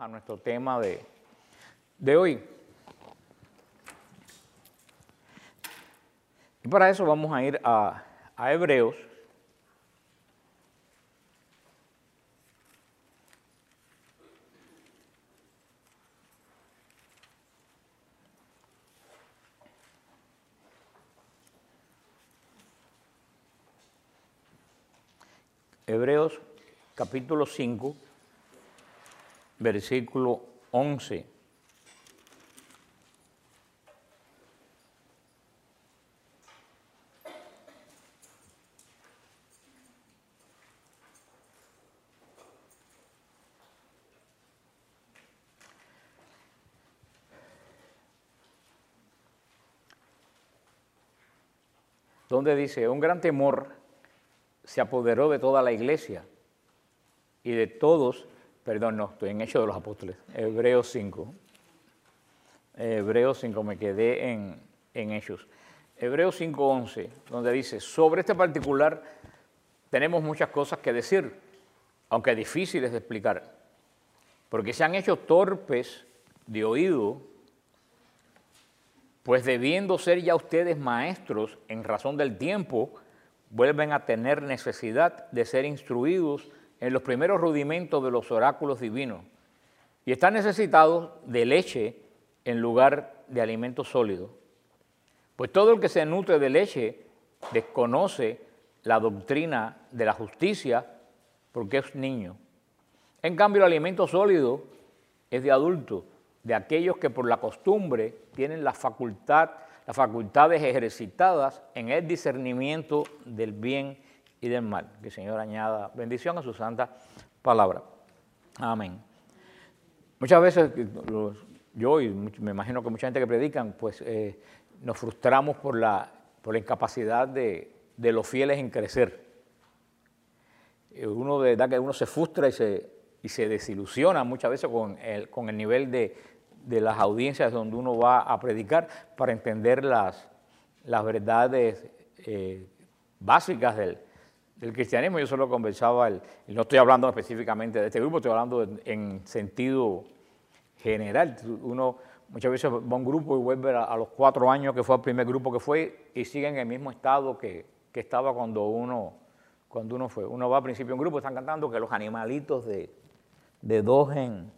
a nuestro tema de hoy. Y para eso vamos a ir a Hebreos. Hebreos capítulo 5, versículo 11. Donde dice, un gran temor se apoderó de toda la iglesia y de todos, perdón, no, estoy en Hechos de los Apóstoles, Hebreos 5. Hebreos 5, me quedé en Hechos. Hebreos 5:11, donde dice, sobre este particular tenemos muchas cosas que decir, aunque difíciles de explicar, porque se han hecho torpes de oído, pues debiendo ser ya ustedes maestros en razón del tiempo, vuelven a tener necesidad de ser instruidos en los primeros rudimentos de los oráculos divinos y están necesitados de leche en lugar de alimento sólido. Pues todo el que se nutre de leche desconoce la doctrina de la justicia porque es niño. En cambio, el alimento sólido es de adultos, de aquellos que por la costumbre tienen las facultades ejercitadas en el discernimiento del bien y del mal. Que el Señor añada bendición a su santa palabra. Amén. Muchas veces yo y me imagino que mucha gente que predican, pues nos frustramos por la incapacidad de los fieles en crecer. Uno de verdad que uno se frustra y se desilusiona muchas veces con el nivel de las audiencias donde uno va a predicar para entender las verdades básicas del cristianismo. Yo solo conversaba, y no estoy hablando específicamente de este grupo, estoy hablando en sentido general. Uno muchas veces va a un grupo y vuelve a los 4 años que fue el primer grupo que fue y sigue en el mismo estado que estaba cuando uno fue. Uno va al principio a un grupo, están cantando que los animalitos de dos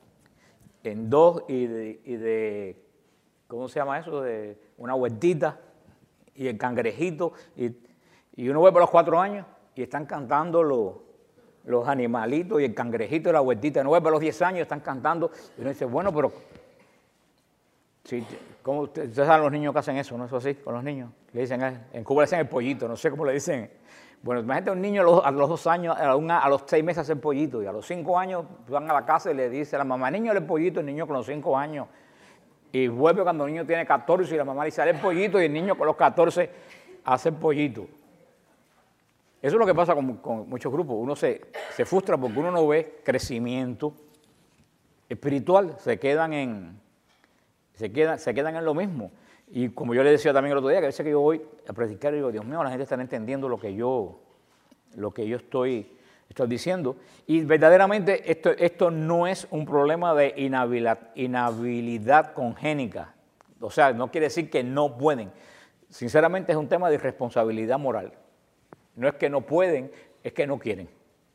en dos y de, ¿cómo se llama eso? De una huertita y el cangrejito. Y uno vuelve a los 4 años y están cantando los animalitos y el cangrejito y la huertita. Uno vuelve a los 10 años y están cantando. Y uno dice, bueno, pero sí, ¿cómo ustedes saben los niños que hacen eso? ¿No es así con los niños? Le dicen, en Cuba le dicen el pollito, no sé cómo le dicen. Bueno, imagínate un niño a los 2 años, a los 6 meses hacer pollito, y a los 5 años van a la casa y le dice a la mamá, niño, el pollito, el niño con los 5 años. Y vuelve cuando el niño tiene 14 y la mamá le dice, el pollito, y el niño con los 14 hace el pollito. Eso es lo que pasa con muchos grupos. Uno se frustra porque uno no ve crecimiento espiritual, se quedan en lo mismo. Y como yo le decía también el otro día, que a veces que yo voy a predicar y digo, Dios mío, la gente está entendiendo lo que yo estoy diciendo. Y verdaderamente esto no es un problema de inhabilidad congénita. O sea, no quiere decir que no pueden. Sinceramente es un tema de irresponsabilidad moral. No es que no pueden, es que no quieren.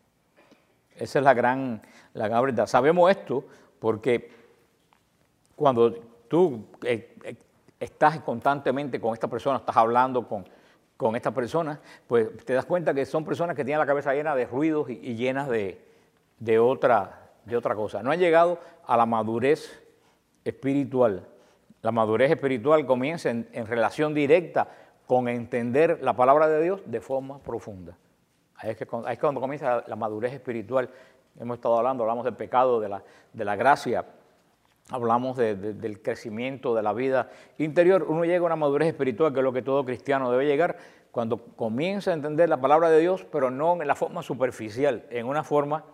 Esa es la gran verdad. Sabemos esto porque cuando tú estás constantemente con esta persona, estás hablando con esta persona, pues te das cuenta que son personas que tienen la cabeza llena de ruidos y llenas de otra cosa. No han llegado a la madurez espiritual. La madurez espiritual comienza en relación directa con entender la palabra de Dios de forma profunda. Ahí es cuando comienza la madurez espiritual. Hemos estado hablamos del pecado, de la gracia. Hablamos del crecimiento de la vida interior. Uno llega a una madurez espiritual, que es lo que todo cristiano debe llegar, cuando comienza a entender la palabra de Dios, pero no en la forma superficial, en una forma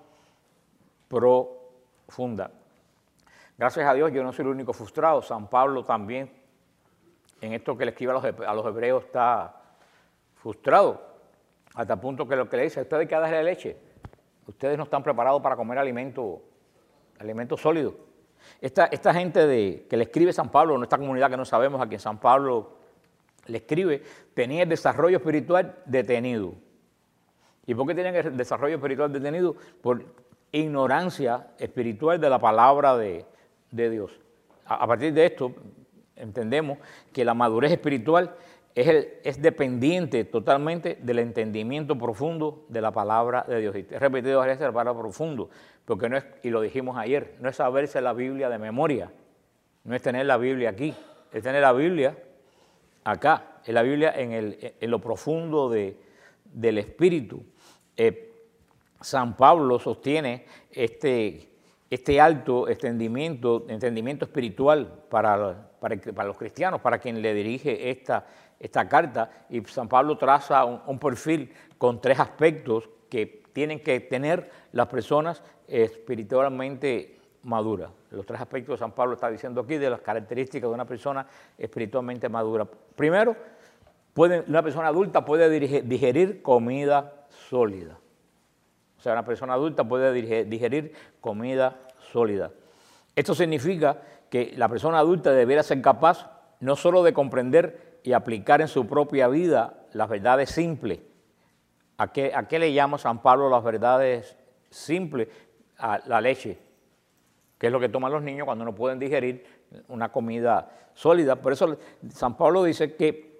profunda. Gracias a Dios yo no soy el único frustrado. San Pablo también, en esto que le escribe a los hebreos, está frustrado, hasta el punto que lo que le dice, ustedes hay que darle leche. Ustedes no están preparados para comer alimento alimento sólido. Esta gente que le escribe San Pablo, en esta comunidad que no sabemos a quien San Pablo le escribe, tenía el desarrollo espiritual detenido. ¿Y por qué tenían el desarrollo espiritual detenido? Por ignorancia espiritual de la palabra de Dios. A partir de esto, entendemos que la madurez espiritual es dependiente totalmente del entendimiento profundo de la palabra de Dios. Y he repetido varias veces la palabra profundo, porque no es, y lo dijimos ayer, no es saberse la Biblia de memoria, no es tener la Biblia aquí, es tener la Biblia acá, es la Biblia en lo profundo del Espíritu. San Pablo sostiene este alto entendimiento espiritual para los cristianos, para quien le dirige esta carta, y San Pablo traza un perfil con 3 aspectos que tienen que tener las personas espiritualmente maduras. Los 3 aspectos que San Pablo está diciendo aquí de las características de una persona espiritualmente madura. Primero, una persona adulta puede digerir comida sólida. O sea, una persona adulta puede digerir comida sólida. Esto significa que la persona adulta debería ser capaz no solo de comprender y aplicar en su propia vida las verdades simples. ¿A qué le llama San Pablo las verdades simples? A la leche, que es lo que toman los niños cuando no pueden digerir una comida sólida. Por eso San Pablo dice que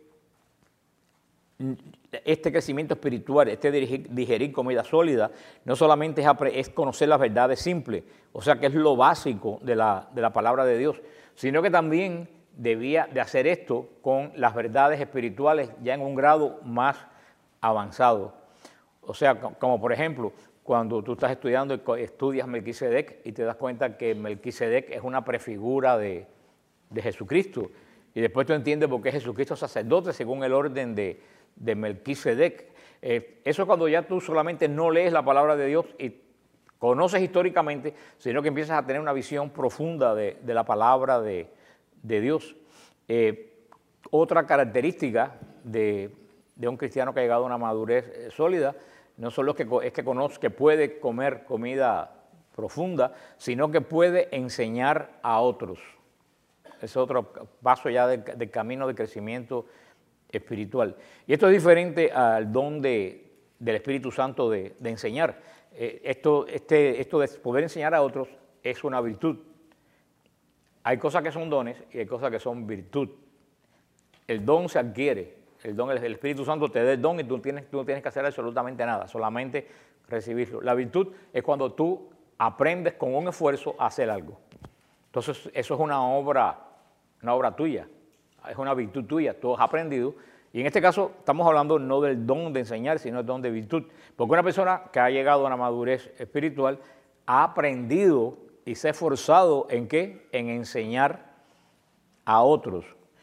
este crecimiento espiritual, este digerir comida sólida, no solamente es conocer las verdades simples, o sea que es lo básico de la palabra de Dios, sino que también debía de hacer esto con las verdades espirituales ya en un grado más avanzado. O sea, como por ejemplo, cuando tú estás estudias Melquisedec y te das cuenta que Melquisedec es una prefigura de Jesucristo, y después tú entiendes por qué Jesucristo es sacerdote según el orden de Melquisedec. Eso es cuando ya tú solamente no lees la palabra de Dios y conoces históricamente, sino que empiezas a tener una visión profunda de la palabra de Dios. Otra característica de un cristiano que ha llegado a una madurez sólida, no solo es que puede comer comida profunda, sino que puede enseñar a otros. Es otro paso ya del camino de crecimiento espiritual. Y esto es diferente al don del Espíritu Santo de enseñar. Esto de poder enseñar a otros es una virtud. Hay cosas que son dones y hay cosas que son virtud. El don se adquiere. El Espíritu Santo te da el don y tú no tienes que hacer absolutamente nada, solamente recibirlo. La virtud es cuando tú aprendes con un esfuerzo a hacer algo. Entonces, eso es una obra tuya, es una virtud tuya, tú has aprendido. Y en este caso estamos hablando no del don de enseñar, sino del don de virtud. Porque una persona que ha llegado a una madurez espiritual ha aprendido y se ha esforzado ¿en qué? En enseñar a otros.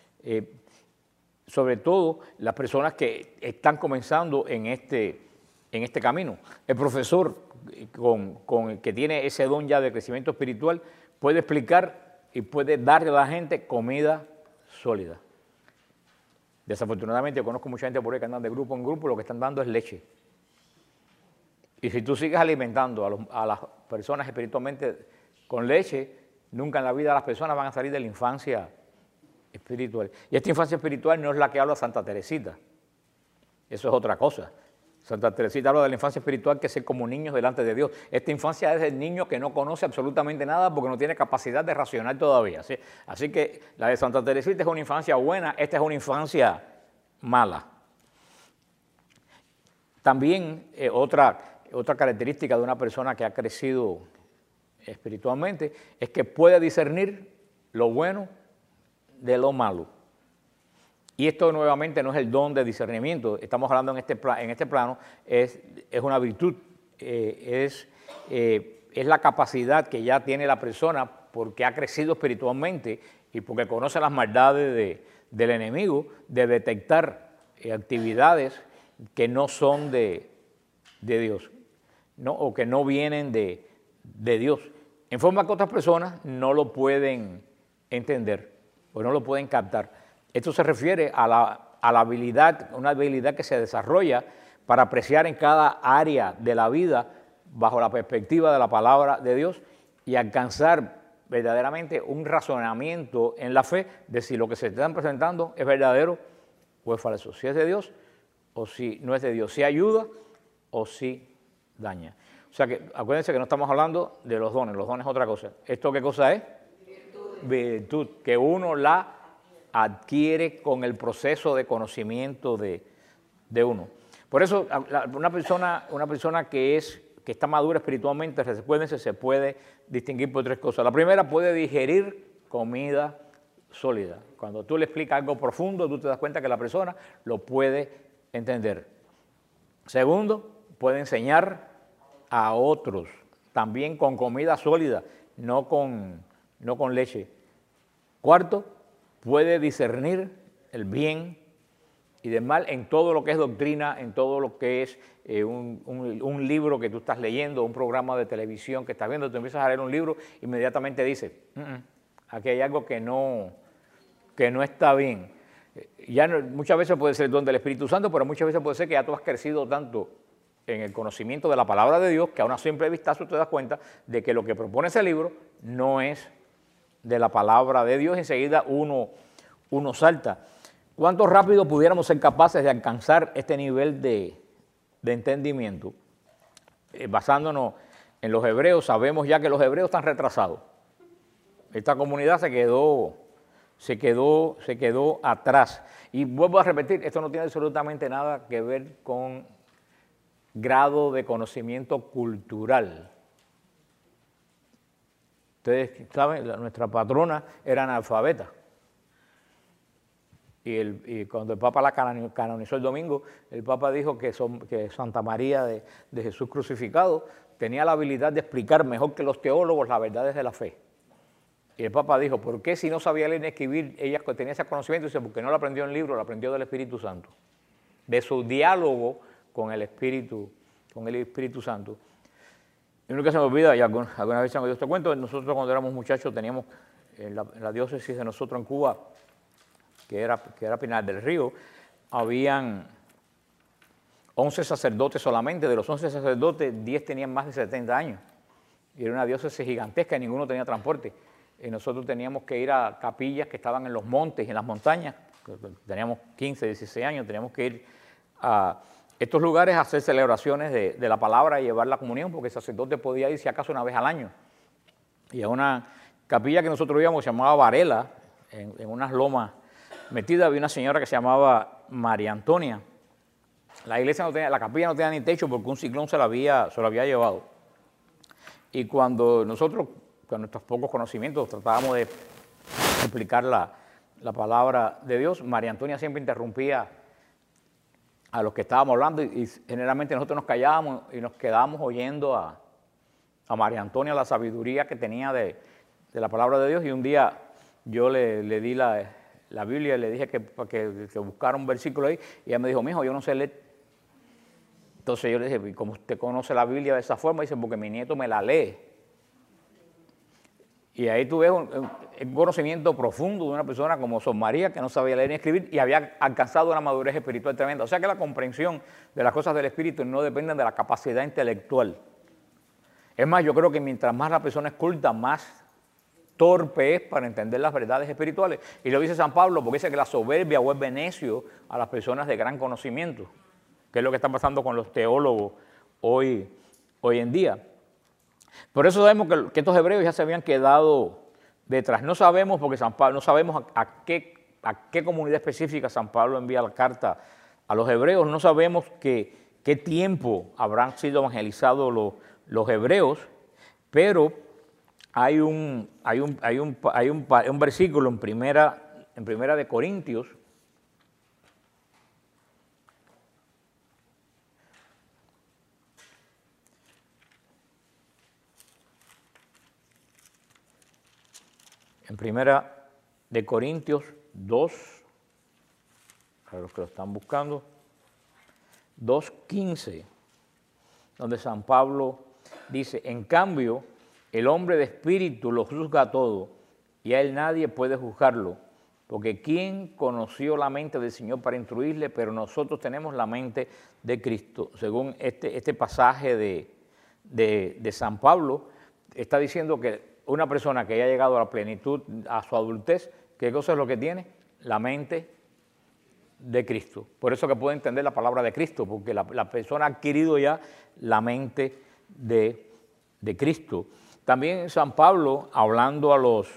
Sobre todo las personas que están comenzando en este camino. El profesor que tiene ese don ya de crecimiento espiritual puede explicar y puede darle a la gente comida sólida. Desafortunadamente yo conozco mucha gente por ahí que andan de grupo en grupo, lo que están dando es leche. Y si tú sigues alimentando a las personas espiritualmente con leche, nunca en la vida las personas van a salir de la infancia espiritual. Y esta infancia espiritual no es la que habla Santa Teresita, eso es otra cosa. Santa Teresita habla de la infancia espiritual que es ser como niños delante de Dios. Esta infancia es el niño que no conoce absolutamente nada porque no tiene capacidad de racionar todavía. ¿Sí? Así que la de Santa Teresita es una infancia buena, esta es una infancia mala. También otra característica de una persona que ha crecido espiritualmente es que puede discernir lo bueno de lo malo. Y esto nuevamente no es el don de discernimiento, estamos hablando en este plano, es una virtud, es la capacidad que ya tiene la persona porque ha crecido espiritualmente y porque conoce las maldades del enemigo, de detectar actividades que no son de Dios, ¿no? O que no vienen de Dios, en forma que otras personas no lo pueden entender o no lo pueden captar. Esto se refiere a la habilidad, una habilidad que se desarrolla para apreciar en cada área de la vida bajo la perspectiva de la palabra de Dios y alcanzar verdaderamente un razonamiento en la fe de si lo que se están presentando es verdadero o es falso, si es de Dios o si no es de Dios, si ayuda o si daña. O sea que acuérdense que no estamos hablando de los dones es otra cosa. ¿Esto qué cosa es? Virtud, que uno la adquiere con el proceso de conocimiento de uno. Por eso una persona que está madura espiritualmente, recuérdense, se puede distinguir por tres cosas. La primera, puede digerir comida sólida. Cuando tú le explicas algo profundo, tú te das cuenta que la persona lo puede entender. Segundo, puede enseñar a otros, también con comida sólida, no con leche. Cuarto, puede discernir el bien y del mal en todo lo que es doctrina, en todo lo que es un libro que tú estás leyendo, un programa de televisión que estás viendo, tú empiezas a leer un libro, inmediatamente dices, aquí hay algo que no está bien. Ya muchas veces puede ser el don del Espíritu Santo, pero muchas veces puede ser que ya tú has crecido tanto en el conocimiento de la palabra de Dios que a una simple vistazo te das cuenta de que lo que propone ese libro no es de la palabra de Dios. Enseguida uno salta. ¿Cuánto rápido pudiéramos ser capaces de alcanzar este nivel de entendimiento? Basándonos en los hebreos, sabemos ya que los hebreos están retrasados. Esta comunidad se quedó atrás. Y vuelvo a repetir, esto no tiene absolutamente nada que ver con grado de conocimiento cultural. Ustedes saben, nuestra patrona era analfabeta. Y cuando el Papa la canonizó el domingo, el Papa dijo que Santa María de Jesús crucificado tenía la habilidad de explicar mejor que los teólogos las verdades de la fe. Y el Papa dijo, ¿por qué si no sabía leer ni escribir, ella tenía ese conocimiento? Dice, porque no lo aprendió en libro, lo aprendió del Espíritu Santo, de su diálogo con el Espíritu Santo. Y nunca se me olvida, y alguna vez se me dio este cuento, nosotros cuando éramos muchachos teníamos en la diócesis de nosotros en Cuba, que era Pinar del Río, habían 11 sacerdotes solamente. De los 11 sacerdotes, 10 tenían más de 70 años. Y era una diócesis gigantesca y ninguno tenía transporte. Y nosotros teníamos que ir a capillas que estaban en los montes y en las montañas. Teníamos 15, 16 años, teníamos que ir a estos lugares a hacer celebraciones de la palabra y llevar la comunión, porque el sacerdote podía ir si acaso una vez al año. Y a una capilla que nosotros íbamos se llamaba Varela, en unas lomas metida, había una señora que se llamaba María Antonia. La capilla no tenía ni techo porque un ciclón se lo había llevado. Y cuando nosotros, con nuestros pocos conocimientos, tratábamos de explicar la palabra de Dios, María Antonia siempre interrumpía a los que estábamos hablando y generalmente nosotros nos callábamos y nos quedábamos oyendo a María Antonia la sabiduría que tenía de la palabra de Dios. Y un día yo le di la Biblia y le dije que buscara un versículo ahí, y ella me dijo, mijo, yo no sé leer. Entonces yo le dije, ¿cómo usted conoce la Biblia de esa forma? Dice, porque mi nieto me la lee. Y ahí tú ves un conocimiento profundo de una persona como Sor María, que no sabía leer ni escribir y había alcanzado una madurez espiritual tremenda. O sea que la comprensión de las cosas del Espíritu no depende de la capacidad intelectual. Es más, yo creo que mientras más la persona es culta, más torpe es para entender las verdades espirituales. Y lo dice San Pablo porque dice que la soberbia vuelve necio a las personas de gran conocimiento, que es lo que está pasando con los teólogos hoy en día. Por eso sabemos que estos hebreos ya se habían quedado detrás. No sabemos, porque San Pablo, no sabemos a qué comunidad específica San Pablo envía la carta a los hebreos, no sabemos qué tiempo habrán sido evangelizados los hebreos, pero hay un versículo en primera de Corintios, en primera de Corintios 2, para los que lo están buscando, 2:15, donde San Pablo dice, en cambio, el hombre de espíritu lo juzga todo, y a él nadie puede juzgarlo, porque ¿quién conoció la mente del Señor para instruirle? Pero nosotros tenemos la mente de Cristo. Según este pasaje de San Pablo, está diciendo que una persona que haya llegado a la plenitud, a su adultez, ¿qué cosa es lo que tiene? La mente de Cristo. Por eso que puede entender la palabra de Cristo, porque la persona ha adquirido ya la mente de Cristo. También San Pablo, hablando a los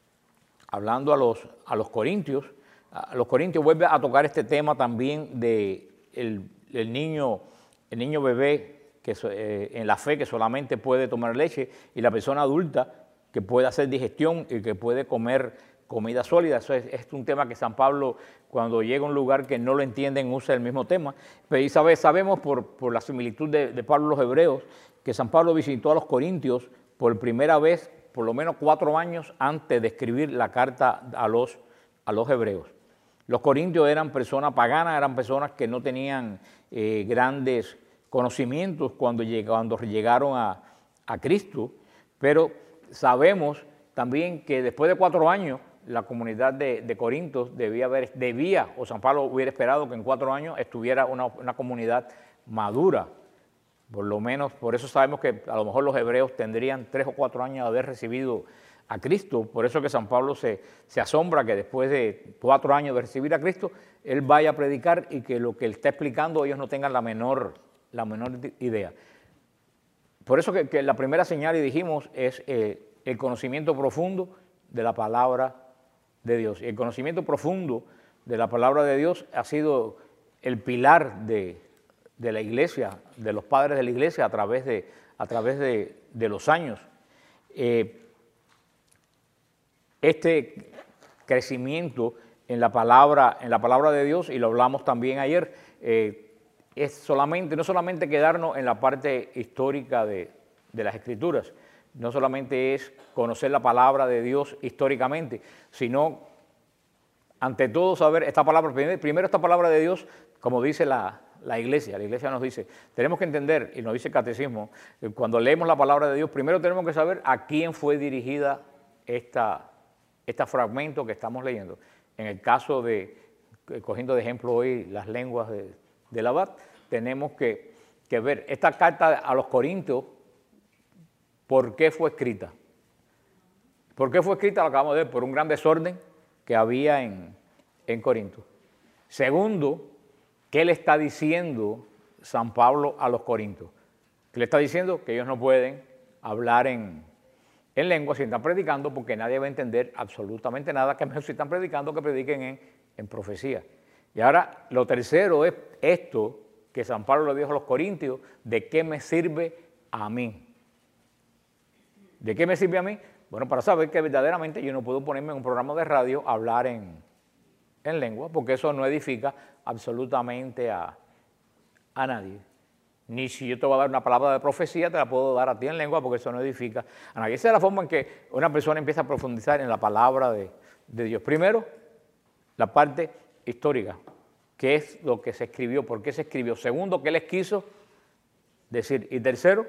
corintios, vuelve a tocar este tema también de el niño bebé que en la fe que solamente puede tomar leche, y la persona adulta que puede hacer digestión y que puede comer comida sólida. Eso es un tema que San Pablo, cuando llega a un lugar que no lo entienden, usa el mismo tema. Pero sabemos por la similitud de Pablo a los hebreos, que San Pablo visitó a los corintios por primera vez, por lo menos 4 años antes de escribir la carta a los hebreos. Los corintios eran personas paganas, eran personas que no tenían grandes conocimientos cuando llegaron a Cristo, pero sabemos también que después de 4 años la comunidad de Corintios o San Pablo hubiera esperado que en 4 años estuviera una comunidad madura. Por lo menos, por eso sabemos que a lo mejor los hebreos tendrían 3 o 4 años de haber recibido a Cristo. Por eso que San Pablo se asombra que después de 4 años de recibir a Cristo, él vaya a predicar y que lo que él está explicando ellos no tengan la menor idea. Por eso que la primera señal, y dijimos, es el conocimiento profundo de la palabra de Dios. Y el conocimiento profundo de la palabra de Dios ha sido el pilar de la iglesia, de los padres de la iglesia a través de los años. Este crecimiento en la palabra de Dios, y lo hablamos también ayer, es no solamente quedarnos en la parte histórica de las Escrituras, no solamente es conocer la palabra de Dios históricamente, sino ante todo saber esta palabra, primero esta palabra de Dios, como dice la iglesia nos dice, tenemos que entender, y nos dice el catecismo, cuando leemos la palabra de Dios, primero tenemos que saber a quién fue dirigida este fragmento que estamos leyendo. En el caso cogiendo de ejemplo hoy las lenguas del Abad, tenemos que ver esta carta a los Corintios, ¿por qué fue escrita? ¿Por qué fue escrita? Lo acabamos de ver, por un gran desorden que había en Corinto. Segundo, ¿qué le está diciendo San Pablo a los corintios? ¿Qué le está diciendo? Que ellos no pueden hablar en lengua si están predicando, porque nadie va a entender absolutamente nada, que mejor si están predicando que prediquen en profecía. Y ahora lo tercero es esto que San Pablo le dijo a los corintios: ¿de qué me sirve a mí? ¿De qué me sirve a mí? Bueno, para saber que verdaderamente yo no puedo ponerme en un programa de radio a hablar en lengua, porque eso no edifica absolutamente a nadie. Ni si yo te voy a dar una palabra de profecía, te la puedo dar a ti en lengua, porque eso no edifica a nadie. Esa es la forma en que una persona empieza a profundizar en la palabra de Dios. Primero, la parte histórica. ¿Qué es lo que se escribió? ¿Por qué se escribió? Segundo, ¿qué les quiso decir? Y tercero,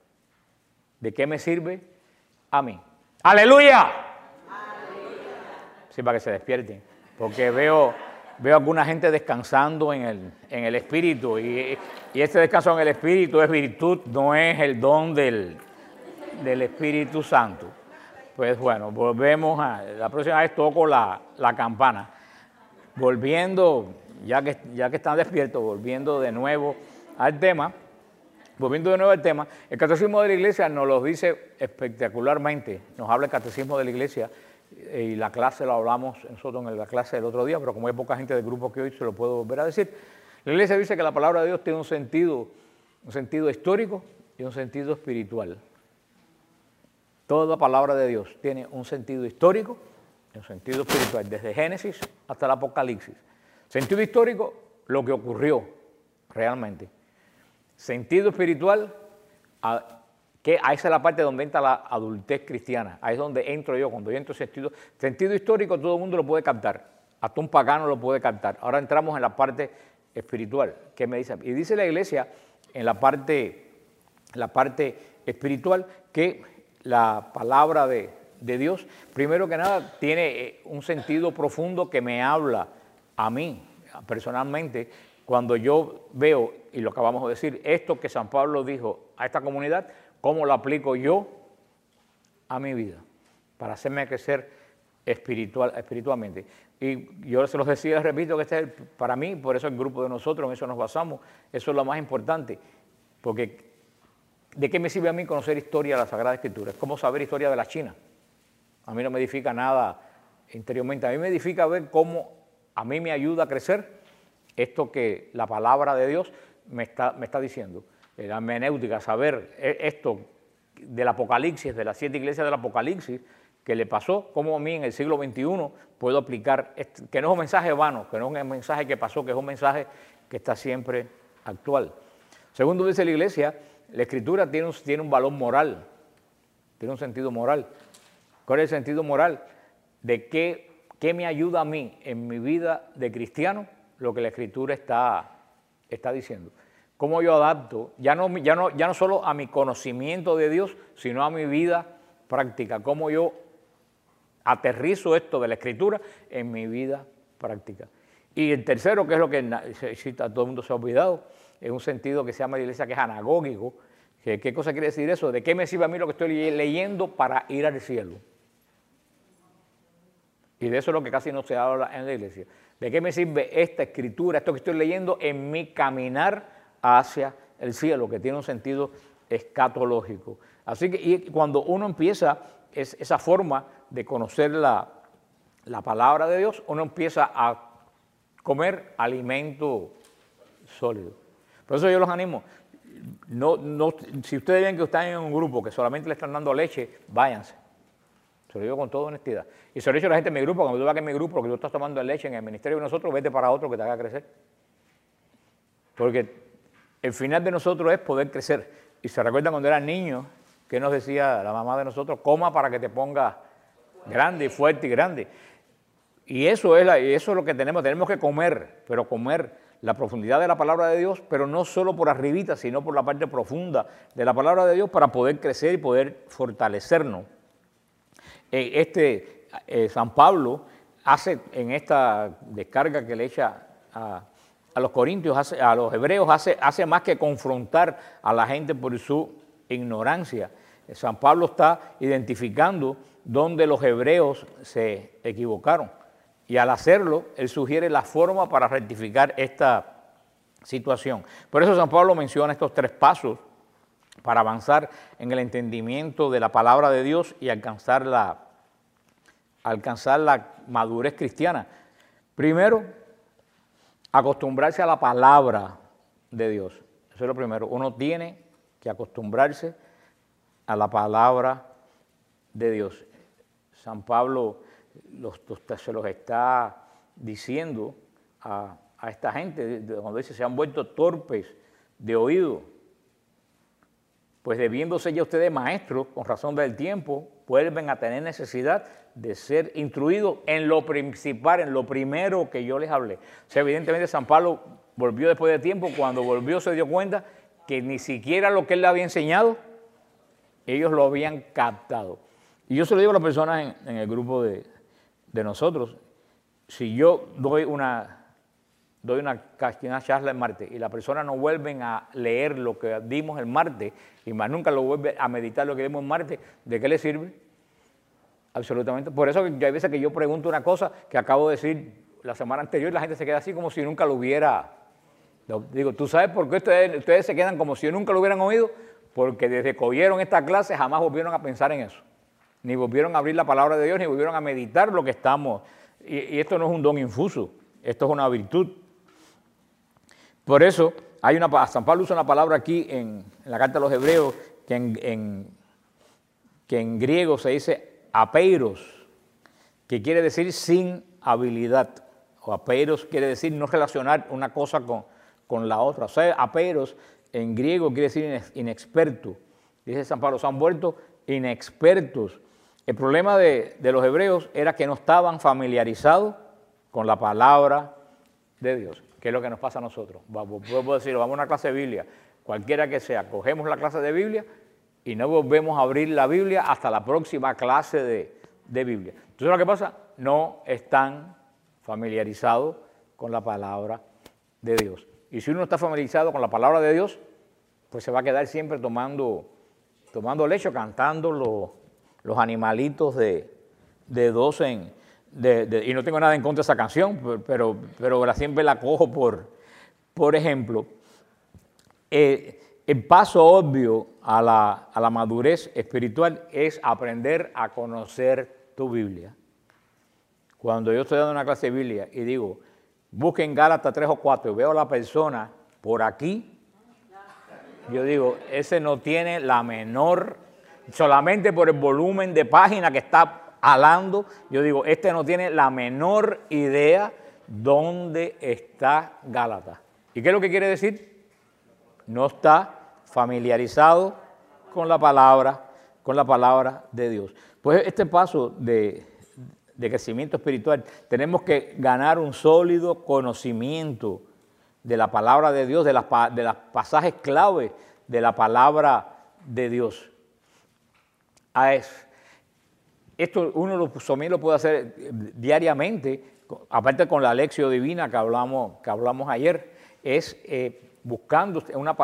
¿de qué me sirve a mí? ¡Aleluya! ¡Aleluya! Sí, para que se despierten, porque veo alguna gente descansando en el Espíritu, y este descanso en el Espíritu es virtud, no es el don del Espíritu Santo. Pues bueno, volvemos la próxima vez toco la campana. Volviendo, ya que están despiertos, volviendo de nuevo al tema, el Catecismo de la Iglesia nos lo dice espectacularmente, nos habla el Catecismo de la Iglesia, y la clase lo hablamos nosotros en la clase del otro día, pero como hay poca gente del grupo que hoy se lo puedo volver a decir. La Iglesia dice que la palabra de Dios tiene un sentido histórico y un sentido espiritual. Toda palabra de Dios tiene un sentido histórico y un sentido espiritual, desde Génesis hasta el Apocalipsis. Sentido histórico, lo que ocurrió realmente. Sentido espiritual, que esa es la parte donde entra la adultez cristiana. Ahí es donde entro yo. Cuando yo entro en sentido histórico, todo el mundo lo puede captar. Hasta un pagano lo puede captar. Ahora entramos en la parte espiritual. ¿Qué me dice? Y dice la Iglesia en la parte espiritual que la palabra de Dios, primero que nada, tiene un sentido profundo que me habla a mí personalmente. Cuando yo veo, y lo acabamos de decir, esto que San Pablo dijo a esta comunidad, ¿cómo lo aplico yo a mi vida, para hacerme crecer espiritualmente. Y yo se los decía, les repito, que este es para mí, por eso el grupo de nosotros, en eso nos basamos, eso es lo más importante, porque ¿de qué me sirve a mí conocer historia de la Sagrada Escritura? Es como saber historia de la China. A mí no me edifica nada interiormente, a mí me edifica ver cómo a mí me ayuda a crecer esto que la palabra de Dios me está diciendo. La hermenéutica, saber esto del Apocalipsis, de las 7 iglesias del Apocalipsis, que le pasó, cómo a mí en el siglo XXI puedo aplicar, que no es un mensaje vano, que no es un mensaje que pasó, que es un mensaje que está siempre actual. Segundo dice la Iglesia, la Escritura tiene un valor moral, tiene un sentido moral. ¿Cuál es el sentido moral? De qué me ayuda a mí en mi vida de cristiano lo que la Escritura está diciendo. Cómo yo adapto, ya no solo a mi conocimiento de Dios, sino a mi vida práctica. Cómo yo aterrizo esto de la Escritura en mi vida práctica. Y el tercero, que es lo que todo el mundo se ha olvidado, es un sentido que se llama la Iglesia, que es anagógico. ¿Qué cosa quiere decir eso? ¿De qué me sirve a mí lo que estoy leyendo para ir al cielo? Y de eso es lo que casi no se habla en la Iglesia. ¿De qué me sirve esta Escritura, esto que estoy leyendo, en mi caminar hacia el cielo, que tiene un sentido escatológico? Así que y cuando uno empieza esa forma de conocer la palabra de Dios, uno empieza a comer alimento sólido. Por eso yo los animo. Si ustedes ven que están en un grupo que solamente le están dando leche, váyanse. Se lo digo con toda honestidad. Y se lo he dicho a la gente en mi grupo, cuando tú vas en mi grupo, lo que tú estás tomando leche en el ministerio de nosotros, vete para otro que te haga crecer. Porque el final de nosotros es poder crecer. Y se recuerdan cuando eran niños, que nos decía la mamá de nosotros, coma para que te pongas grande y fuerte y grande. Y eso es lo que tenemos que comer, pero comer la profundidad de la palabra de Dios, pero no solo por arribita, sino por la parte profunda de la palabra de Dios para poder crecer y poder fortalecernos. San Pablo hace en esta descarga que le echa a los corintios, a los hebreos, hace más que confrontar a la gente por su ignorancia. San Pablo está identificando dónde los hebreos se equivocaron. Y al hacerlo, él sugiere la forma para rectificar esta situación. Por eso San Pablo menciona estos 3 pasos para avanzar en el entendimiento de la palabra de Dios y alcanzar la madurez cristiana. Primero, acostumbrarse a la palabra de Dios. Eso es lo primero. Uno tiene que acostumbrarse a la palabra de Dios. San Pablo se los está diciendo a esta gente, cuando dice se han vuelto torpes de oído, pues debiéndose ya ustedes maestros, con razón del tiempo, vuelven a tener necesidad de ser instruidos en lo principal, en lo primero que yo les hablé. O sea, evidentemente San Pablo volvió después de tiempo, cuando volvió se dio cuenta que ni siquiera lo que él le había enseñado, ellos lo habían captado. Y yo se lo digo a las personas en el grupo de nosotros, si yo doy una charla el martes y la persona no vuelven a leer lo que dimos el martes y más nunca lo vuelve a meditar lo que dimos el martes, ¿de qué le sirve? Absolutamente. Por eso hay veces que yo pregunto una cosa que acabo de decir la semana anterior y la gente se queda así como si nunca lo hubiera. Digo, ¿tú sabes por qué ustedes se quedan como si nunca lo hubieran oído? Porque desde que oyeron esta clase jamás volvieron a pensar en eso. Ni volvieron a abrir la palabra de Dios, ni volvieron a meditar lo que estamos. Y esto no es un don infuso, esto es una virtud. Por eso, San Pablo usa una palabra aquí en la carta a los Hebreos que en griego se dice apeiros, que quiere decir sin habilidad. O apeiros quiere decir no relacionar una cosa con la otra. O sea, apeiros en griego quiere decir inexperto. Dice San Pablo, se han vuelto inexpertos. El problema de los hebreos era que no estaban familiarizados con la palabra de Dios, que es lo que nos pasa a nosotros. Puedo decir, vamos a una clase de Biblia, cualquiera que sea, cogemos la clase de Biblia y no volvemos a abrir la Biblia hasta la próxima clase de Biblia. Entonces lo que pasa, no están familiarizados con la palabra de Dios. Y si uno no está familiarizado con la palabra de Dios, pues se va a quedar siempre tomando leche, cantando los animalitos de dos en... y no tengo nada en contra de esa canción, pero siempre la cojo por ejemplo. El paso obvio a la madurez espiritual es aprender a conocer tu Biblia. Cuando yo estoy dando una clase de Biblia y digo, busquen Gálatas 3 o 4 y veo a la persona por aquí, yo digo, ese no tiene la menor, solamente por el volumen de página que está hablando, yo digo, este no tiene la menor idea dónde está Gálatas. ¿Y qué es lo que quiere decir? No está familiarizado con la palabra de Dios. Pues este paso de crecimiento espiritual, tenemos que ganar un sólido conocimiento de la palabra de Dios, de las pasajes clave de la palabra de Dios. Esto uno también lo puede hacer diariamente, aparte con la lección divina que hablamos ayer, es buscando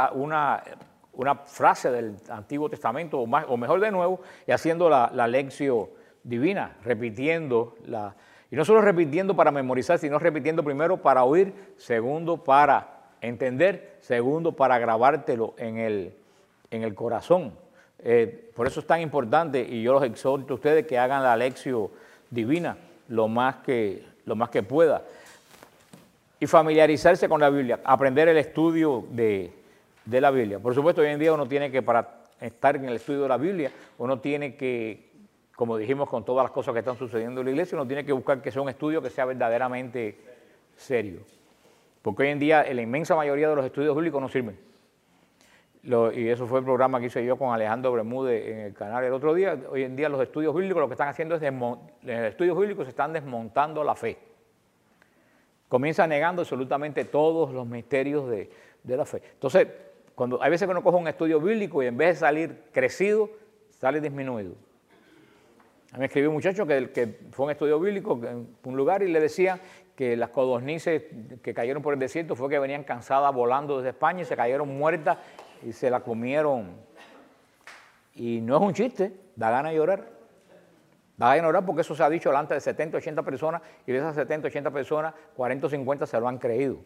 una frase del Antiguo Testamento, o mejor de nuevo, y haciendo la lección divina, repitiendo y no solo repitiendo para memorizar, sino repitiendo primero para oír, segundo para entender, segundo para grabártelo en el corazón. Por eso es tan importante, y yo los exhorto a ustedes que hagan la lección divina lo más que pueda. Y familiarizarse con la Biblia, aprender el estudio de la Biblia. Por supuesto, hoy en día uno tiene que, para estar en el estudio de la Biblia, uno tiene que, como dijimos con todas las cosas que están sucediendo en la iglesia, uno tiene que buscar que sea un estudio que sea verdaderamente serio. Porque hoy en día la inmensa mayoría de los estudios bíblicos no sirven. Y eso fue el programa que hice yo con Alejandro Bermúdez en el canal el otro día. Hoy en día los estudios bíblicos lo que están haciendo es, en los estudios bíblicos se están desmontando la fe. Comienza negando absolutamente todos los misterios de la fe. Entonces, hay veces que uno coge un estudio bíblico y en vez de salir crecido, sale disminuido. A mí me escribió un muchacho que fue a un estudio bíblico en un lugar y le decía que las codornices que cayeron por el desierto fue que venían cansadas volando desde España y se cayeron muertas y se la comieron. Y no es un chiste, da ganas de llorar. Da ganas de llorar porque eso se ha dicho delante de 70, 80 personas y de esas 70, 80 personas, 40 o 50 se lo han creído.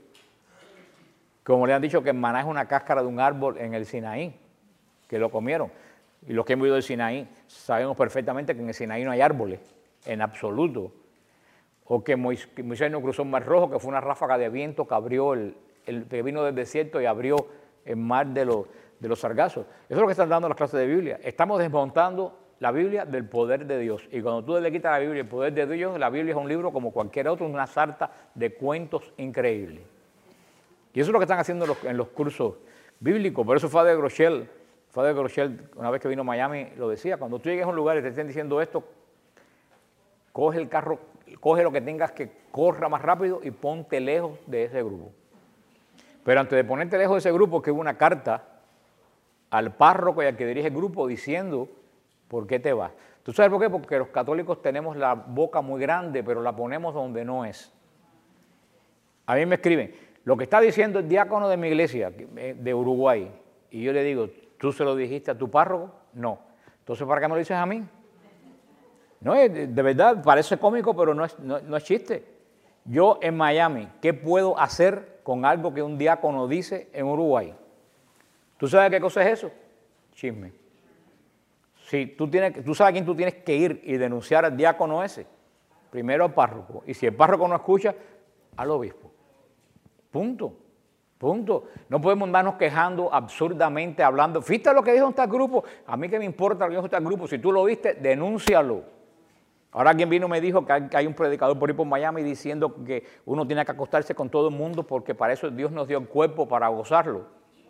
Como le han dicho que el maná es una cáscara de un árbol en el Sinaí, que lo comieron. Y los que hemos ido del Sinaí sabemos perfectamente que en el Sinaí no hay árboles, en absoluto. O que Moisés no cruzó el Mar Rojo, que fue una ráfaga de viento que abrió que vino del desierto y abrió el mar de los sargazos. Eso es lo que están dando las clases de Biblia. Estamos desmontando la Biblia del poder de Dios. Y cuando tú le quitas a la Biblia el poder de Dios, la Biblia es un libro como cualquier otro, una sarta de cuentos increíbles. Y eso es lo que están haciendo en los cursos bíblicos. Por eso Father Groeschel, una vez que vino a Miami, lo decía, cuando tú llegues a un lugar y te estén diciendo esto, coge el carro, coge lo que tengas que corra más rápido y ponte lejos de ese grupo. Pero antes de ponerte lejos de ese grupo, que hubo una carta al párroco y al que dirige el grupo diciendo por qué te vas. ¿Tú sabes por qué? Porque los católicos tenemos la boca muy grande, pero la ponemos donde no es. A mí me escriben, lo que está diciendo el diácono de mi iglesia, de Uruguay, y yo le digo, ¿tú se lo dijiste a tu párroco? No. Entonces, ¿para qué me lo dices a mí? No, de verdad, parece cómico, pero no es chiste. Yo en Miami, ¿qué puedo hacer con algo que un diácono dice en Uruguay? ¿Tú sabes qué cosa es eso? Chisme. Si tú sabes a quién tú tienes que ir y denunciar al diácono ese, primero al párroco. Y si el párroco no escucha, al obispo. Punto. No podemos andarnos quejando absurdamente, hablando. ¿Viste lo que dijo en tal grupo? A mí qué me importa lo que dijo en tal grupo. Si tú lo viste, denúncialo. Ahora alguien vino y me dijo que hay un predicador por ahí por Miami diciendo que uno tiene que acostarse con todo el mundo porque para eso Dios nos dio el cuerpo para gozarlo.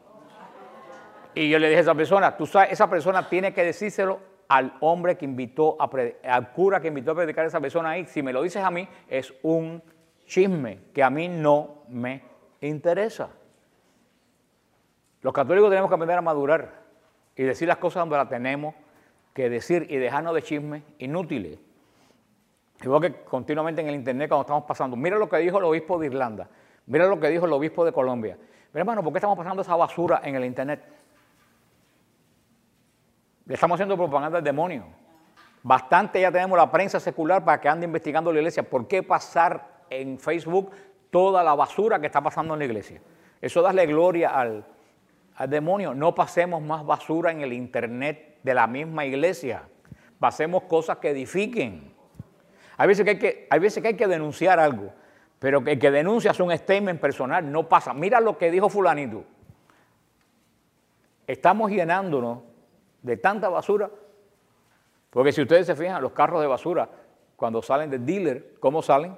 Y yo le dije a esa persona, tú sabes, esa persona tiene que decírselo al hombre que invitó al cura que invitó a predicar a esa persona ahí. Si me lo dices a mí, es un chisme que a mí no me interesa. Los católicos tenemos que aprender a madurar y decir las cosas donde las tenemos que decir y dejarnos de chismes inútiles. Igual que continuamente en el internet cuando estamos pasando, mira lo que dijo el obispo de Irlanda, mira lo que dijo el obispo de Colombia. Mira, hermano, ¿por qué estamos pasando esa basura en el internet? Le estamos haciendo propaganda al demonio. Bastante ya tenemos la prensa secular para que ande investigando la iglesia. ¿Por qué pasar en Facebook toda la basura que está pasando en la iglesia? Eso darle gloria al demonio. No pasemos más basura en el internet de la misma iglesia. Pasemos cosas que edifiquen. Hay veces que hay que denunciar algo, pero el que denuncia es un statement personal, no pasa. Mira lo que dijo fulanito. Estamos llenándonos de tanta basura, porque si ustedes se fijan, los carros de basura, cuando salen del dealer, ¿cómo salen?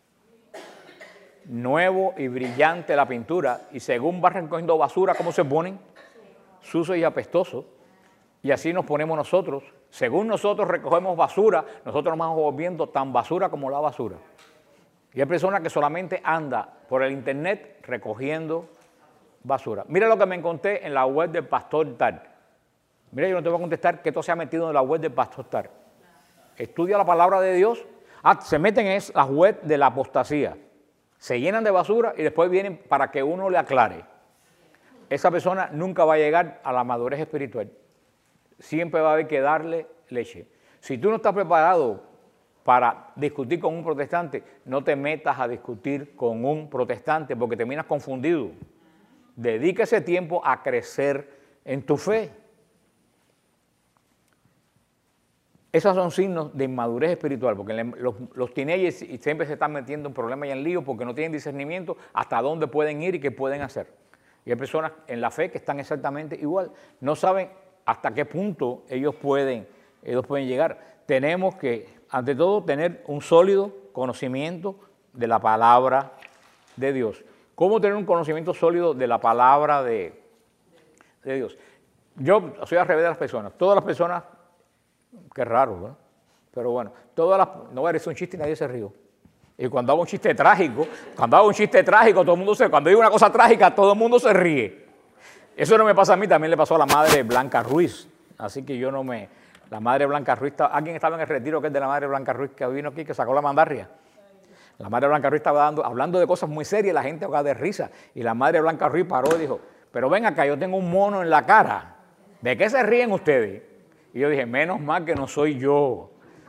Nuevo y brillante la pintura, y según van recogiendo basura, ¿cómo se ponen? Sucios y apestosos. Y así nos ponemos nosotros. Según nosotros recogemos basura, nosotros nos vamos volviendo tan basura como la basura. Y hay personas que solamente andan por el internet recogiendo basura. Mira lo que me encontré en la web del pastor Tal. Mira, yo no te voy a contestar que esto se ha metido en la web del pastor Tal. Estudia la palabra de Dios. Se meten en las web de la apostasía. Se llenan de basura y después vienen para que uno le aclare. Esa persona nunca va a llegar a la madurez espiritual. Siempre va a haber que darle leche. Si tú no estás preparado para discutir con un protestante, no te metas a discutir con un protestante porque terminas confundido. Dedica ese tiempo a crecer en tu fe. Esos son signos de inmadurez espiritual, porque los teenagers siempre se están metiendo en problemas y en líos porque no tienen discernimiento hasta dónde pueden ir y qué pueden hacer. Y hay personas en la fe que están exactamente igual, no saben hasta qué punto ellos pueden llegar. Tenemos que, ante todo, tener un sólido conocimiento de la palabra de Dios. ¿Cómo tener un conocimiento sólido de la palabra de Dios? Yo soy al revés de las personas. Todas las personas, qué raro, ¿no? Pero bueno, no voy a decir un chiste y nadie se rió. Y cuando hago un chiste trágico, todo el mundo cuando digo una cosa trágica, todo el mundo se ríe. Eso no me pasa a mí, también le pasó a la madre Blanca Ruiz. Así que la madre Blanca Ruiz, alguien estaba en el retiro que es de la madre Blanca Ruiz que vino aquí, que sacó la mandarria. La madre Blanca Ruiz estaba hablando de cosas muy serias y la gente ahogada de risa. Y la madre Blanca Ruiz paró y dijo, pero ven acá, yo tengo un mono en la cara. ¿De qué se ríen ustedes? Y yo dije, menos mal que no soy yo.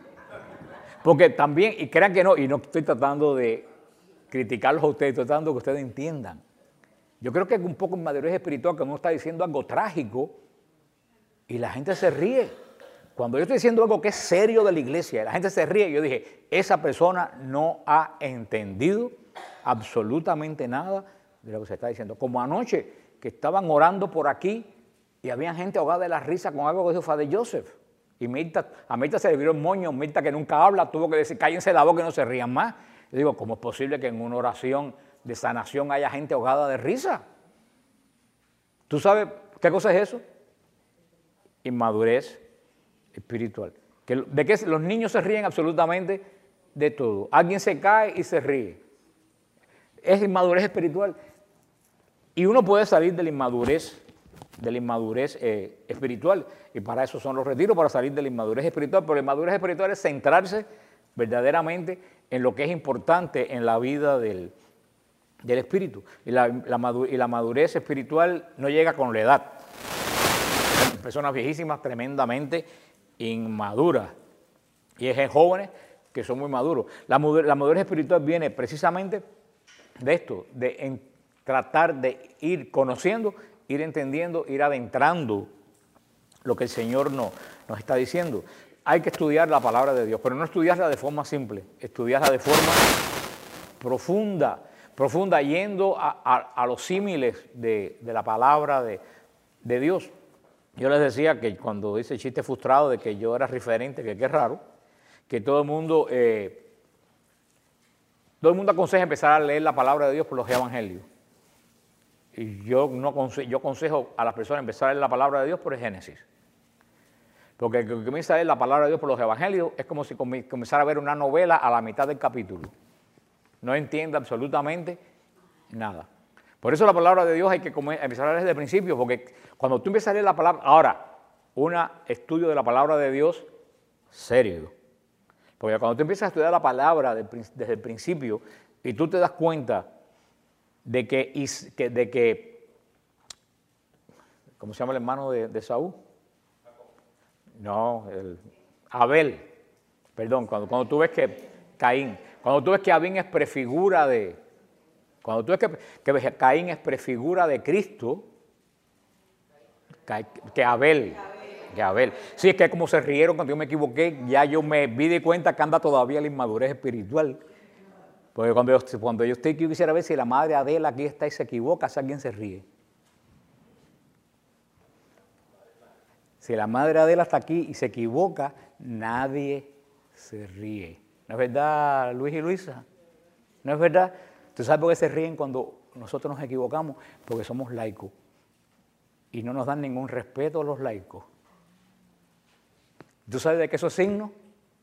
Porque también, y crean que no, y no estoy tratando de criticarlos a ustedes, estoy tratando de que ustedes entiendan. Yo creo que es un poco en madurez espiritual que uno está diciendo algo trágico y la gente se ríe. Cuando yo estoy diciendo algo que es serio de la iglesia y la gente se ríe, yo dije, esa persona no ha entendido absolutamente nada de lo que se está diciendo. Como anoche, que estaban orando por aquí y había gente ahogada de la risa con algo que dijo Father Joseph. Y a Mirta se le vieron moños, Mirta que nunca habla, tuvo que decir, cállense la boca y no se rían más. Yo digo, ¿cómo es posible que en una oración de sanación haya gente ahogada de risa? ¿Tú sabes qué cosa es eso? Inmadurez espiritual. ¿De qué los niños se ríen absolutamente de todo? Alguien se cae y se ríe. Es inmadurez espiritual. Y uno puede salir de la inmadurez espiritual. Y para eso son los retiros, para salir de la inmadurez espiritual. Pero la inmadurez espiritual es centrarse verdaderamente en lo que es importante en la vida del espíritu. Y la madurez espiritual no llega con la edad. Hay personas viejísimas tremendamente inmaduras. Y es en jóvenes que son muy maduros. La madurez espiritual viene precisamente de esto, tratar de ir conociendo, ir entendiendo, ir adentrando lo que el Señor nos está diciendo. Hay que estudiar la palabra de Dios, pero no estudiarla de forma simple, estudiarla de forma profunda, yendo a los símiles de la palabra de Dios. Yo les decía que cuando hice el chiste frustrado de que yo era referente, que es raro, que todo el mundo aconseja empezar a leer la palabra de Dios por los evangelios. Y yo aconsejo a las personas empezar a leer la palabra de Dios por el Génesis. Porque el que comienza a leer la palabra de Dios por los evangelios es como si comenzara a ver una novela a la mitad del capítulo. No entiende absolutamente nada. Por eso la palabra de Dios hay que empezar a leer desde el principio, porque cuando tú empiezas a leer la palabra, ahora, un estudio de la palabra de Dios serio. Porque cuando tú empiezas a estudiar la palabra desde el principio y tú te das cuenta de que ¿cómo se llama el hermano de Saúl? No, Abel, perdón, cuando tú ves que Caín, cuando tú ves que Abel es prefigura de, cuando tú ves que Caín es prefigura de Cristo, que Abel. Sí, es que como se rieron cuando yo me equivoqué, ya yo me vi de cuenta que anda todavía la inmadurez espiritual. Porque cuando yo quisiera ver si la madre Adela aquí está y se equivoca, si alguien se ríe. Si la madre Adela está aquí y se equivoca, nadie se ríe. ¿No es verdad, Luis y Luisa? ¿No es verdad? ¿Tú sabes por qué se ríen cuando nosotros nos equivocamos? Porque somos laicos. Y no nos dan ningún respeto a los laicos. ¿Tú sabes de qué eso es signo?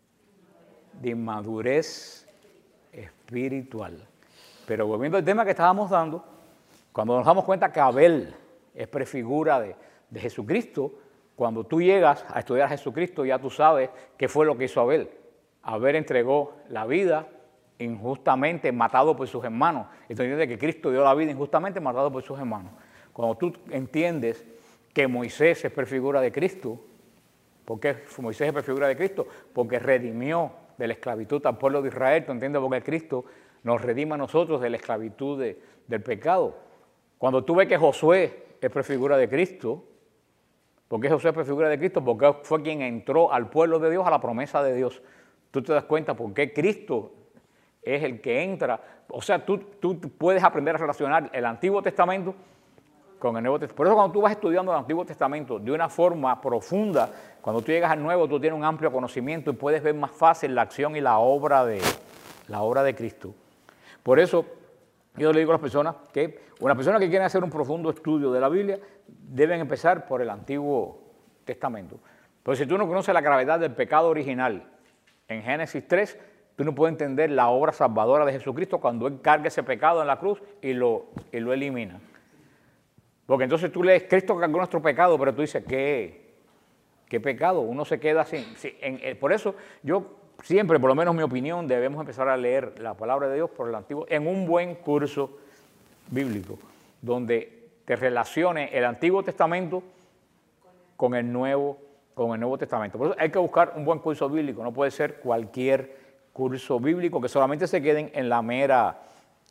De inmadurez espiritual. Pero volviendo al tema que estábamos dando, cuando nos damos cuenta que Abel es prefigura de Jesucristo, cuando tú llegas a estudiar a Jesucristo ya tú sabes qué fue lo que hizo Abel. Abel entregó la vida injustamente, matado por sus hermanos. Entonces que Cristo dio la vida injustamente, matado por sus hermanos. Cuando tú entiendes que Moisés es prefigura de Cristo, ¿por qué Moisés es prefigura de Cristo? Porque redimió de la esclavitud al pueblo de Israel. ¿Tú entiendes? Porque Cristo nos redime a nosotros de la esclavitud del pecado. Cuando tú ves que Josué es prefigura de Cristo, ¿por qué Josué es prefigura de Cristo? Porque fue quien entró al pueblo de Dios, a la promesa de Dios. Tú te das cuenta por qué Cristo es el que entra. O sea, tú puedes aprender a relacionar el Antiguo Testamento con el Nuevo Testamento. Por eso cuando tú vas estudiando el Antiguo Testamento de una forma profunda, cuando tú llegas al Nuevo, tú tienes un amplio conocimiento y puedes ver más fácil la acción y la obra de Cristo. Por eso yo le digo a las personas que una persona que quiere hacer un profundo estudio de la Biblia deben empezar por el Antiguo Testamento. Pero si tú no conoces la gravedad del pecado original en Génesis 3, tú no puedes entender la obra salvadora de Jesucristo cuando Él carga ese pecado en la cruz y lo elimina. Porque entonces tú lees, Cristo cargó nuestro pecado, pero tú dices, ¿qué pecado? Uno se queda así. Por eso yo siempre, por lo menos mi opinión, debemos empezar a leer la palabra de Dios por el Antiguo, en un buen curso bíblico, donde te relacione el Antiguo Testamento con el Nuevo Testamento. Por eso hay que buscar un buen curso bíblico, no puede ser cualquier curso bíblico que solamente se queden en la mera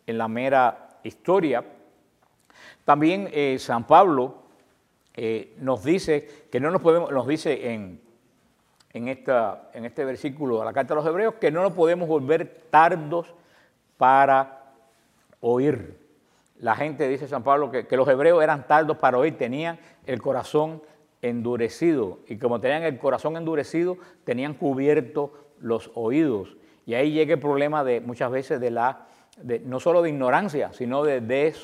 historia. También San Pablo nos dice que no nos podemos, nos dice en este versículo de la carta a los Hebreos, que no nos podemos volver tardos para oír. La gente, dice San Pablo, que los hebreos eran tardos para oír, tenían el corazón endurecido, y como tenían el corazón endurecido, tenían cubiertos los oídos. Y ahí llega el problema de muchas veces no solo de ignorancia, sino de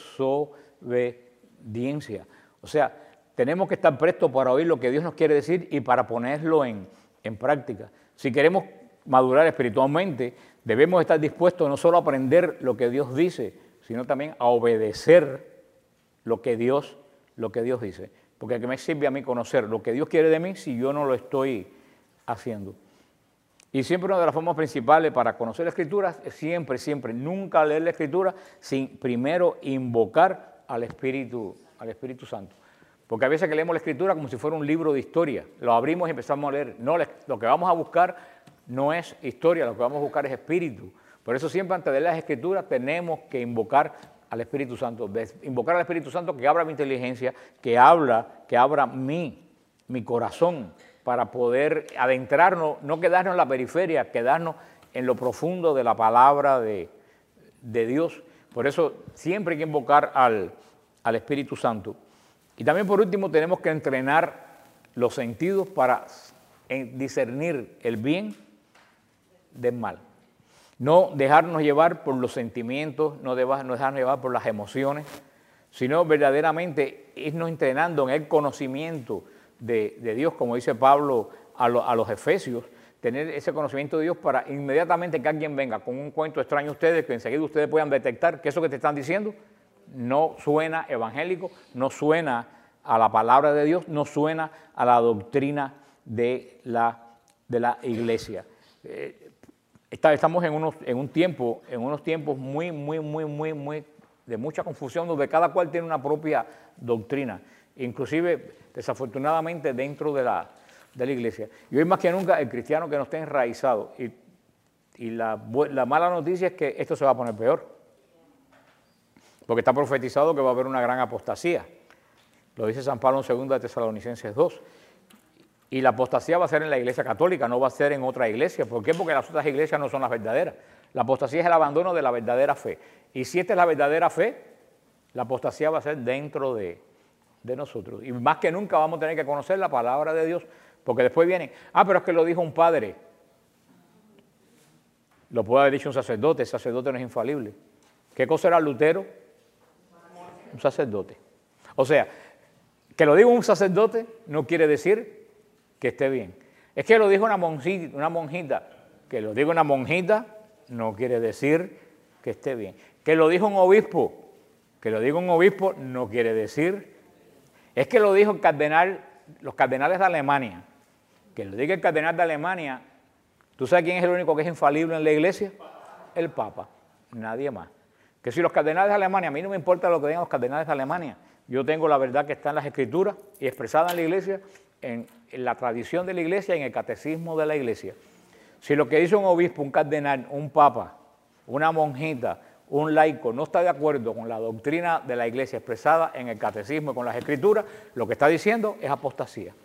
desobediencia. O sea, tenemos que estar prestos para oír lo que Dios nos quiere decir y para ponerlo en práctica. Si queremos madurar espiritualmente, debemos estar dispuestos no solo a aprender lo que Dios dice, sino también a obedecer lo que Dios dice. Porque ¿qué me sirve a mí conocer lo que Dios quiere de mí si yo no lo estoy haciendo? Y siempre una de las formas principales para conocer la Escritura es siempre, nunca leer la Escritura sin primero invocar al Espíritu Santo. Porque a veces que leemos la Escritura como si fuera un libro de historia. Lo abrimos y empezamos a leer. No, lo que vamos a buscar no es historia, lo que vamos a buscar es Espíritu. Por eso siempre antes de leer las Escrituras tenemos que invocar al Espíritu Santo. Invocar al Espíritu Santo que abra mi inteligencia, que abra mi corazón, para poder adentrarnos, no quedarnos en la periferia, quedarnos en lo profundo de la palabra de Dios. Por eso siempre hay que invocar al Espíritu Santo. Y también por último tenemos que entrenar los sentidos para discernir el bien del mal. No dejarnos llevar por los sentimientos, no dejarnos llevar por las emociones, sino verdaderamente irnos entrenando en el conocimiento de Dios, como dice Pablo a los Efesios, tener ese conocimiento de Dios para inmediatamente que alguien venga con un cuento extraño a ustedes, que enseguida ustedes puedan detectar que eso que te están diciendo no suena evangélico, no suena a la palabra de Dios, no suena a la doctrina de la iglesia. Estamos en unos tiempos muy de mucha confusión, donde cada cual tiene una propia doctrina. Inclusive, desafortunadamente, dentro de de la iglesia. Y hoy más que nunca el cristiano que no esté enraizado. Y la mala noticia es que esto se va a poner peor. Porque está profetizado que va a haber una gran apostasía. Lo dice San Pablo en 2 de Tesalonicenses 2. Y la apostasía va a ser en la iglesia católica, no va a ser en otra iglesia. ¿Por qué? Porque las otras iglesias no son las verdaderas. La apostasía es el abandono de la verdadera fe. Y si esta es la verdadera fe, la apostasía va a ser dentro de nosotros. Y más que nunca vamos a tener que conocer la palabra de Dios, porque después vienen, pero es que lo dijo un padre. Lo puede haber dicho un sacerdote, el sacerdote no es infalible. ¿Qué cosa era Lutero? Un sacerdote. O sea, que lo diga un sacerdote no quiere decir que esté bien. Es que lo dijo una monjita. Que lo diga una monjita no quiere decir que esté bien. Que lo dijo un obispo. Que lo diga un obispo no quiere decir. Es que lo dijo el cardenal, los cardenales de Alemania. Que lo diga el cardenal de Alemania. ¿Tú sabes quién es el único que es infalible en la iglesia? El Papa. Nadie más. Que si los cardenales de Alemania, a mí no me importa lo que digan los cardenales de Alemania. Yo tengo la verdad que está en las Escrituras y expresada en la iglesia, en la tradición de la iglesia y en el catecismo de la iglesia. Si lo que dice un obispo, un cardenal, un papa, una monjita, un laico no está de acuerdo con la doctrina de la iglesia expresada en el catecismo y con las Escrituras, lo que está diciendo es apostasía.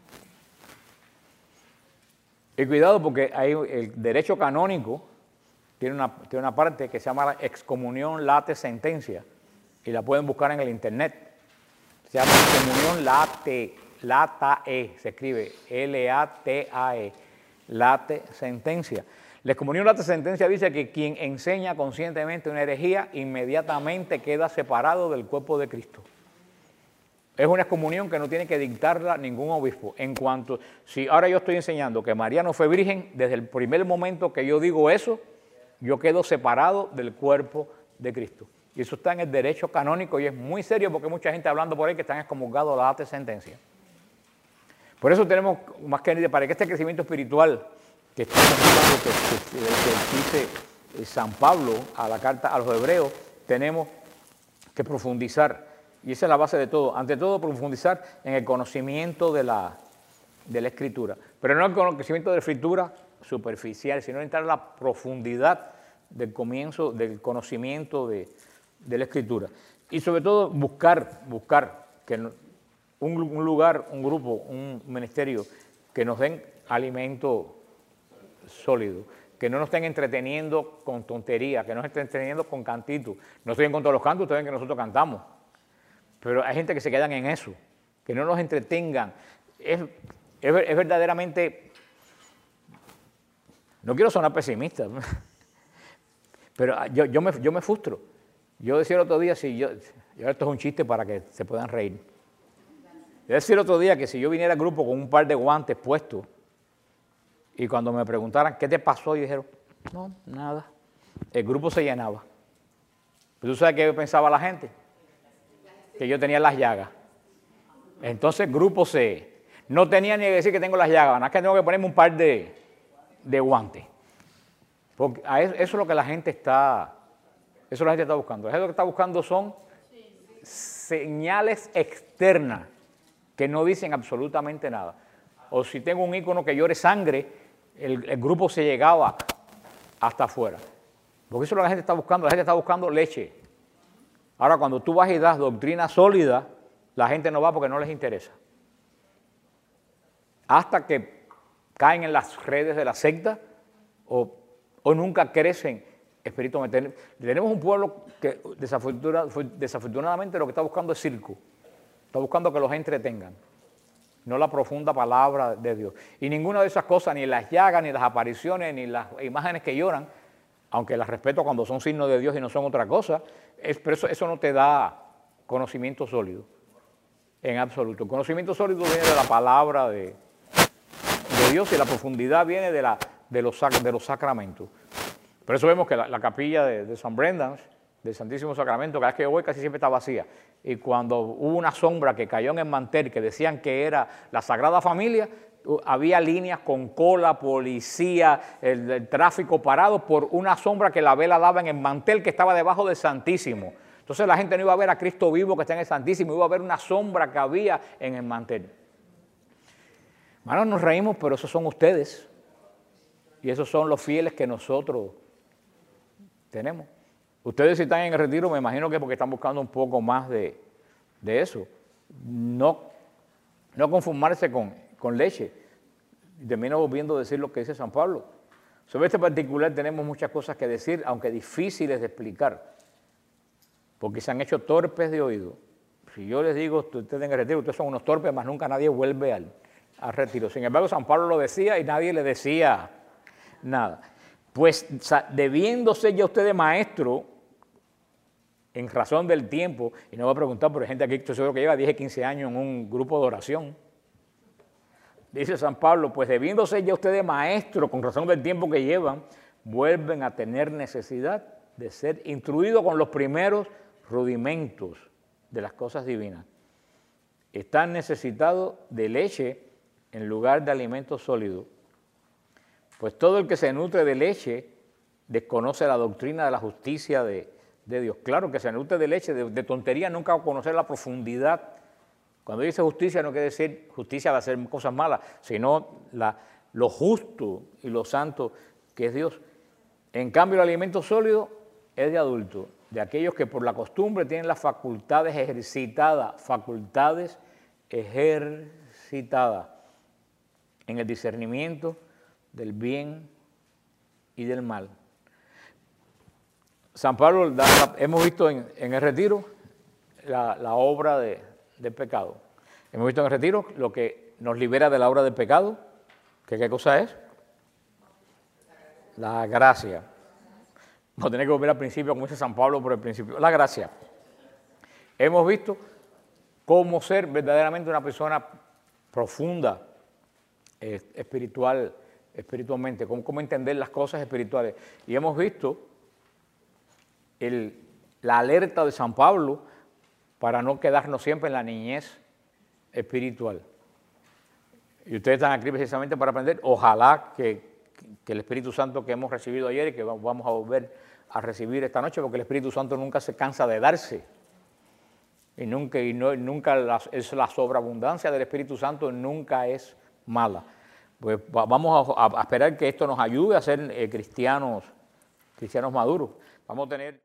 Y cuidado porque hay el derecho canónico tiene una parte que se llama la excomunión late sentencia y la pueden buscar en el internet. Se llama excomunión latae, se escribe L-A-T-A-E, late sentencia. La excomunión late sentencia dice que quien enseña conscientemente una herejía inmediatamente queda separado del cuerpo de Cristo. Es una excomunión que no tiene que dictarla ningún obispo. En cuanto, si ahora yo estoy enseñando que María no fue virgen, desde el primer momento que yo digo eso, yo quedo separado del cuerpo de Cristo. Y eso está en el derecho canónico y es muy serio porque hay mucha gente hablando por ahí que están excomulgados la late sentencia. Por eso tenemos, más que para que este crecimiento espiritual que estamos hablando, que dice San Pablo a la carta a los hebreos, tenemos que profundizar. Y esa es la base de todo. Ante todo, profundizar en el conocimiento de la Escritura. Pero no el conocimiento de la Escritura superficial, sino entrar en la profundidad del conocimiento de la Escritura. Y sobre todo, buscar que un lugar, un grupo, un ministerio que nos den alimento sólido, que no nos estén entreteniendo con tonterías, que no nos estén entreteniendo con cantitos. No estoy en contra de los cantos, ustedes ven que nosotros cantamos. Pero hay gente que se quedan en eso, que no nos entretengan. Es verdaderamente, no quiero sonar pesimista, pero yo me frustro. Yo decía el otro día, y esto es un chiste para que se puedan reír. Yo decía el otro día que si yo viniera al grupo con un par de guantes puestos y cuando me preguntaran qué te pasó, y dijeron, no, nada, el grupo se llenaba. ¿Pero tú sabes qué pensaba la gente? Que yo tenía las llagas. Entonces el grupo no tenía ni que decir que tengo las llagas, nada más que tengo que ponerme un par de guantes. Porque eso es lo que la gente está buscando. Eso lo que está buscando son señales externas que no dicen absolutamente nada. O si tengo un ícono que llore sangre, el grupo se llegaba hasta afuera. Porque eso es lo que la gente está buscando. La gente está buscando leche. Ahora, cuando tú vas y das doctrina sólida, la gente no va porque no les interesa. Hasta que caen en las redes de la secta o nunca crecen espiritualmente. Tenemos un pueblo que desafortunadamente lo que está buscando es circo. Está buscando que los entretengan, no la profunda palabra de Dios. Y ninguna de esas cosas, ni las llagas, ni las apariciones, ni las imágenes que lloran, aunque las respeto cuando son signos de Dios y no son otra cosa, pero eso no te da conocimiento sólido, en absoluto. El conocimiento sólido viene de la palabra de Dios y la profundidad viene de los sacramentos. Por eso vemos que la capilla de San Brendan, del Santísimo Sacramento, cada vez que yo voy casi siempre está vacía. Y cuando hubo una sombra que cayó en el mantel, que decían que era la Sagrada Familia, había líneas con cola, policía, el tráfico parado por una sombra que la vela daba en el mantel que estaba debajo del Santísimo. Entonces la gente no iba a ver a Cristo vivo que está en el Santísimo, iba a ver una sombra que había en el mantel. Hermanos, nos reímos, pero esos son ustedes. Y esos son los fieles que nosotros tenemos. Ustedes si están en el retiro, me imagino que porque están buscando un poco más de eso. No conformarse con leche. Y termino volviendo a decir lo que dice San Pablo. Sobre este particular tenemos muchas cosas que decir, aunque difíciles de explicar, porque se han hecho torpes de oído. Si yo les digo, ustedes en el retiro, ustedes son unos torpes, más nunca nadie vuelve al retiro. Sin embargo, San Pablo lo decía y nadie le decía nada. Pues debiendo ser ya ustedes maestro, en razón del tiempo, y no voy a preguntar por gente aquí, estoy seguro que lleva 10, 15 años en un grupo de oración. Dice San Pablo, pues debiendo ser ya ustedes maestros, con razón del tiempo que llevan, vuelven a tener necesidad de ser instruidos con los primeros rudimentos de las cosas divinas. Están necesitados de leche en lugar de alimento sólido. Pues todo el que se nutre de leche desconoce la doctrina de la justicia de Dios. Claro que se nutre de leche, de tontería, nunca va a conocer la profundidad. Cuando dice justicia no quiere decir justicia de hacer cosas malas, sino lo justo y lo santo que es Dios. En cambio, el alimento sólido es de adultos, de aquellos que por la costumbre tienen las facultades ejercitadas en el discernimiento del bien y del mal. San Pablo, hemos visto en el retiro la obra del pecado. Hemos visto en el retiro lo que nos libera de la obra del pecado, que ¿qué cosa es? La gracia. Vamos a tener que volver al principio, como dice San Pablo por el principio. La gracia. Hemos visto cómo ser verdaderamente una persona profunda, espiritualmente, cómo entender las cosas espirituales. Y hemos visto la alerta de San Pablo para no quedarnos siempre en la niñez espiritual. Y ustedes están aquí precisamente para aprender. Ojalá que el Espíritu Santo que hemos recibido ayer y que vamos a volver a recibir esta noche, porque el Espíritu Santo nunca se cansa de darse. Y nunca la sobreabundancia del Espíritu Santo nunca es mala. Pues vamos a esperar que esto nos ayude a ser cristianos maduros. Vamos a tener